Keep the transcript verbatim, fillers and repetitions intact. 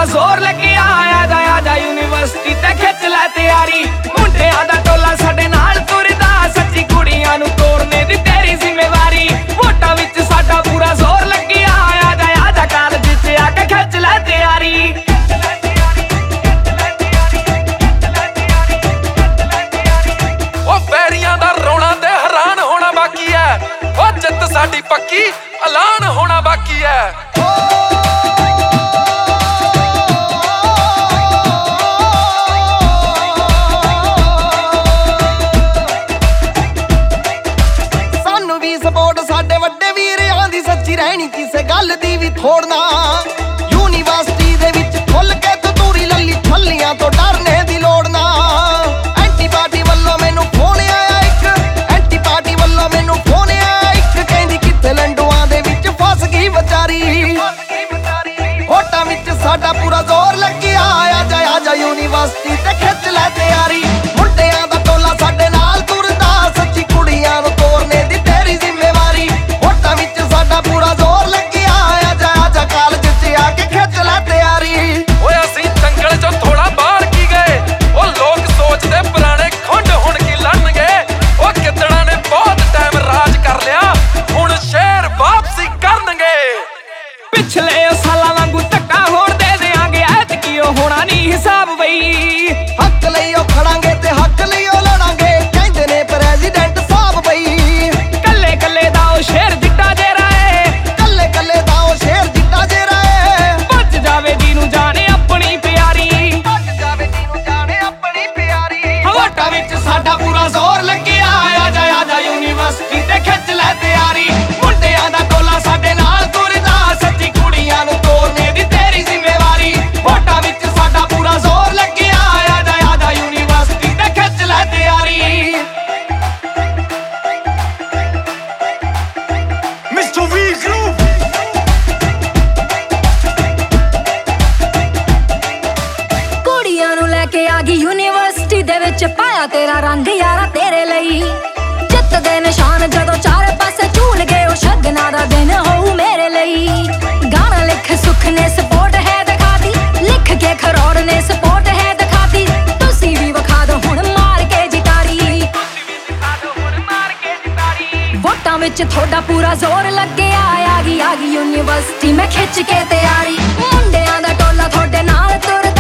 ਜ਼ੋਰ ਲੱਗਿਆ ਆ ਜਾ ਆ ਜਾ ਯੂਨੀਵਰਸਿਟੀ ਤੇ ਖਿੱਚ ਲੈ ਤਿਆਰੀ ਮੁੰਡਿਆਂ ਦਾ ਟੋਲਾ ਸਾਡੇ ਨਾਲ ਤੁਰਦਾ ਸੱਚੀ ਕੁੜੀਆਂ ਨੂੰ ਤੋਰਨੇ ਦੀ ਤੇਰੀ ਜ਼ਿੰਮੇਵਾਰੀ ਵੋਟਾਂ ਵਿੱਚ ਸਾਡਾ ਪੂਰਾ ਜ਼ੋਰ ਲੱਗਿਆ ਆ ਜਾ ਆ ਜਾ ਕਾਲਜ 'ਚ ਆ ਕੇ ਖਿੱਚ ਲੈ ਤਿਆਰੀ ਉਹ ਪੈਰੀਆਂ ਦਾ ਰੋਣਾ ਤੇ ਹੈਰਾਨ ਹੋਣਾ ਬਾਕੀ ਹੈ ਉਹ ਜਿੱਤ ਸਾਡੀ ਪੱਕੀ ਐਲਾਨ ਹੋਣਾ ਬਾਕੀ ਹੈ ਸਪੋਰਟ ਸਾਡੇ ਵੱਡੇ ਵੀਰਾਂ ਦੀ ਸੱਚੀ ਰਹਿਣੀ ਕਿਸੇ ਗੱਲ ਦੀ ਵੀ ਥੋੜਨਾ ਯੂਨੀਵਰਸਿਟੀ ਦੇ ਵਿੱਚ ਖੁੱਲ ਕੇ ਤੂਰੀ ਲੱਲੀ ਥੱਲੀਆਂ ਤੋਂ ਡਰਨੇ ਦੀ ਲੋੜ ਨਾ ਐਂਟੀ ਪਾਰਟੀ ਵੱਲੋਂ ਮੈਨੂੰ ਫੋਨ ਆਇਆ ਇੱਕ ਐਂਟੀ ਪਾਰਟੀ ਵੱਲੋਂ ਮੈਨੂੰ ਫੋਨ ਆਇਆ ਇੱਕ ਕਹਿੰਦੀ ਕਿੱਥੇ ਲੰਡੂਆਂ ਦੇ ਵਿੱਚ ਫਸ ਗਈ ਵਿਚਾਰੀ ਵੋਟਾਂ ਵਿੱਚ ਸਾਡਾ ਪੂਰਾ ਜ਼ੋਰ ਲੱਗਿਆ ਆ ਜਾ ਆ ਜਾ ਯੂਨੀਵਰਸਿਟੀ ਤੇ ਖਿੱਚ ਲੈ ਤਿਆਰੀ ਮੁੰਡਿਆਂ ਦਾ ਟੋਲਾ ਸਾਡੇ ਨਾਲ ਤੁਰਦਾ ਸੱਚੀ ਕੁੜੀਆਂ ਨੂੰ ਤੋਰਨੇ ਦੀ ਤੇਰੀ ਜ਼ਿੰਮੇਵਾਰੀ ਵੋਟਾਂ ਵਿੱਚ ਸਾਡਾ ਪੂਰਾ ਜ਼ੋਰ ਲੱਗਿਆ ਆ ਜਾ ਆ ਜਾ ਕਾਲਜ 'ਚ ਆ ਕੇ ਖਿੱਚ ਲੈ ਤਿਆਰੀ ਓਏ ਅਸੀਂ ਜੰਗਲ 'ਚੋਂ ਥੋੜਾ ਬਾਹਰ ਕੀ ਗਏ ਉਹ ਲੋਕ ਸੋਚਦੇ ਪੁਰਾਣੇ ਖੁੰਡ ਹੁਣ ਕੀ ਲੜਨਗੇ ਉਹ ਕਿੱਦੜਾਂ ਨੇ ਬਹੁਤ ਟਾਈਮ ਰਾਜ ਕਰ ਲਿਆ ਹੁਣ ਸ਼ਹਿਰ ਵਾਪਸੀ ਕਰਨਗੇ ਪਿਛਲੇ ਸਾਲਾਂ ਵਾਂਗੂ ਧੱਕਾ ਹੋਣ ਦੇ ਦੇਾਂਗੇ ਐਤਕੀ ਉਹ ਹੋਣਾ ਨਹੀਂ ਹਿਸਾਬ ਬਈ ਹੱਕ ਲਈ ਉਹ ਖੜਾਂਗੇ ਤੇ ਹੱਕ ਲਈ ਉਹ ਲੜਾਂਗੇ ਕਹਿੰਦੇ ਨੇ ਪ੍ਰੈਜ਼ੀਡੈਂਟ ਸਾਹਿਬ ਬਈ ਕੱਲੇ ਕੱਲੇ ਦਾ ਉਹ ਸ਼ੇਰ ਜਿੱਡਾ ਜੇਰਾ ਏ ਕੱਲੇ ਕੱਲੇ ਦਾ ਉਹ ਸ਼ੇਰ ਜਿੱਡਾ ਜੇਰਾ ਏ ਭੱਜ ਜਾਵੇ ਜਿਹਨੂੰ ਜਾਣੇ ਆਪਣੀ ਪਿਆਰੀ ਭੱਜ ਜਾਵੇ ਜਿਹਨੂੰ ਜਾਣੇ ਆਪਣੀ ਪਿਆਰੀ ਵੋਟਾਂ ਵਿੱਚ ਸਾਡਾ ਪੂਰਾ ਜ਼ੋਰ ਲੱਗਿਆ ਆ ਜਾ ਆ ਜਾ ਯੂਨੀਵਰਸਿਟੀ ਤੇ ਖਿੱਚ ਲੈ ਤਿਆਰੀ ਮੁੰਡਿਆਂ ਦਾ ਟੋਲਾ ਸਾਡੇ ਨਾਲ ਤੁਰਦਾ ਸੱਚੀ ਕੁੜੀਆਂ ਨੂੰ ਤੋਰਨੇ ਦੀ ਤੇਰੀ ਜ਼ਿੰਮੇਵਾਰੀ ਵੋਟਾਂ ਵਿੱਚ ਸਾਡਾ ਪੂਰਾ ਜ਼ੋਰ ਲੱਗਿਆ ਆ ਜਾ ਆ ਜਾ ਯੂਨੀਵਰਸਿਟੀ ਤੇ ਖਿੱਚ ਲੈ ਤਿਆਰੀ ਮਿਸਟਰ ਵੀਗਲੂ ਕੁੜੀਆਂ ਨੂੰ ਲੈ ਕੇ ਆ ਗਈ ਯੂਨੀਵਰਸਿਟੀ ਦੇ ਵਿੱਚ ਪਾਇਆ ਤੇਰਾ ਰੰਗ ਯਾਰਾ ਤੇਰੇ ਲਈ ਜਿੱਤ ਦੇ ਨਿਸ਼ਾਨ ਜਦੋਂ ਚਾਰੇ ਪਾਸੇ ਝੂਲ ਗਏ ਉਹ ਸ਼ਗਨਾਂ ਦਾ ਦਿਨ ਹੋਊ ਮੇਰੇ ਲਈ ਗਾਣਾ ਲਿਖ ਸੁਖ ਨੇ ਸਪੋਰਟ ਹੈ ਦਿਖਾਤੀ ਲਿਖ ਕੇ ਖਰੋੜ ਨੇ ਸਪੋਰਟ ਹੈ ਦਿਖਾਤੀ ਤੁਸੀਂ ਵੀ ਵਿਖਾ ਦਿਓ ਹੁਣ ਮਾਰ ਕੇ ਜਿਤਾਰੀ ਵੋਟਾਂ ਵਿੱਚ ਤੁਹਾਡਾ ਪੂਰਾ ਜ਼ੋਰ ਲੱਗਿਆ ਆ ਗਈ ਆ ਗਈ ਯੂਨੀਵਰਸਿਟੀ ਮੈਂ ਖਿੱਚ ਕੇ ਤਿਆਰੀ ਮੁੰਡਿਆਂ ਦਾ ਟੋਲਾ ਤੁਹਾਡੇ ਨਾਲ ਤੁਰਦਾ